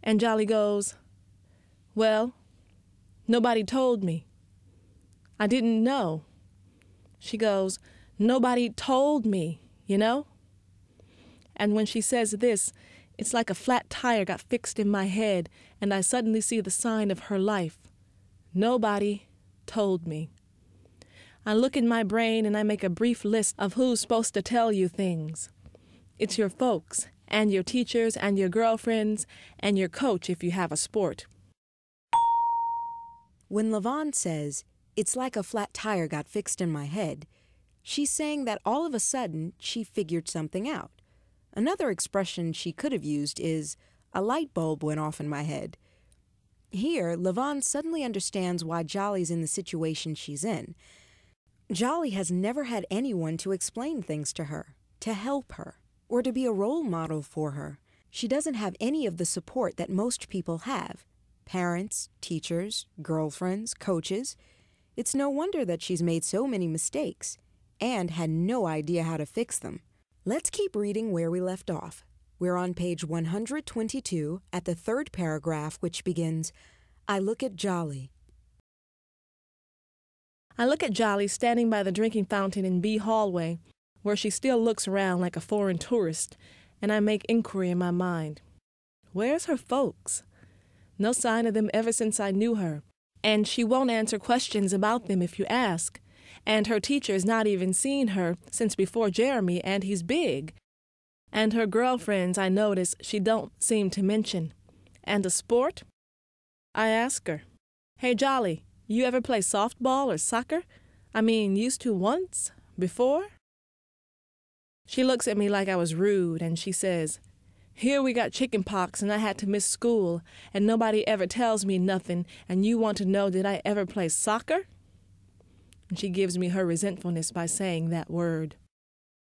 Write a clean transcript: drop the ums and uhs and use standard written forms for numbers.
And Jolly goes, "Well, nobody told me. I didn't know." She goes, "Nobody told me, you know?" And when she says this, it's like a flat tire got fixed in my head, and I suddenly see the sign of her life. Nobody told me. I look in my brain and I make a brief list of who's supposed to tell you things. It's your folks, and your teachers, and your girlfriends, and your coach if you have a sport. When LaVon says, "It's like a flat tire got fixed in my head," she's saying that all of a sudden she figured something out. Another expression she could have used is, "A light bulb went off in my head." Here, LaVon suddenly understands why Jolly's in the situation she's in. Jolly has never had anyone to explain things to her, to help her, or to be a role model for her. She doesn't have any of the support that most people have. Parents, teachers, girlfriends, coaches. It's no wonder that she's made so many mistakes and had no idea how to fix them. Let's keep reading where we left off. We're on page 122 at the third paragraph, which begins, "I look at Jolly." I look at Jolly standing by the drinking fountain in B hallway, where she still looks around like a foreign tourist, and I make inquiry in my mind. Where's her folks? No sign of them ever since I knew her, and she won't answer questions about them if you ask, and her teacher's not even seen her since before Jeremy, and he's big. And her girlfriends, I notice, she don't seem to mention. And a sport? I ask her, "Hey, Jolly, you ever play softball or soccer? I mean, used to once? Before?" She looks at me like I was rude, and she says, "Here we got chicken pox, and I had to miss school, and nobody ever tells me nothing, and you want to know did I ever play soccer?" And she gives me her resentfulness by saying that word.